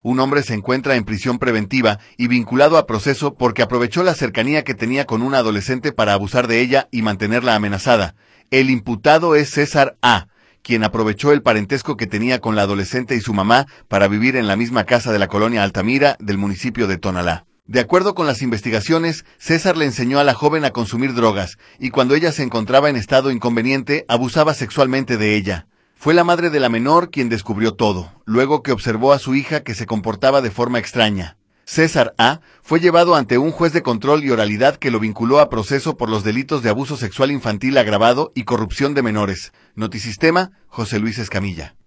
Un hombre se encuentra en prisión preventiva y vinculado a proceso porque aprovechó la cercanía que tenía con una adolescente para abusar de ella y mantenerla amenazada. El imputado es César A., quien aprovechó el parentesco que tenía con la adolescente y su mamá para vivir en la misma casa de la colonia Altamira del municipio de Tonalá. De acuerdo con las investigaciones, César le enseñó a la joven a consumir drogas y cuando ella se encontraba en estado inconveniente, abusaba sexualmente de ella. Fue la madre de la menor quien descubrió todo, luego que observó a su hija que se comportaba de forma extraña. César A. fue llevado ante un juez de control y oralidad que lo vinculó a proceso por los delitos de abuso sexual infantil agravado y corrupción de menores. Notisistema, José Luis Escamilla.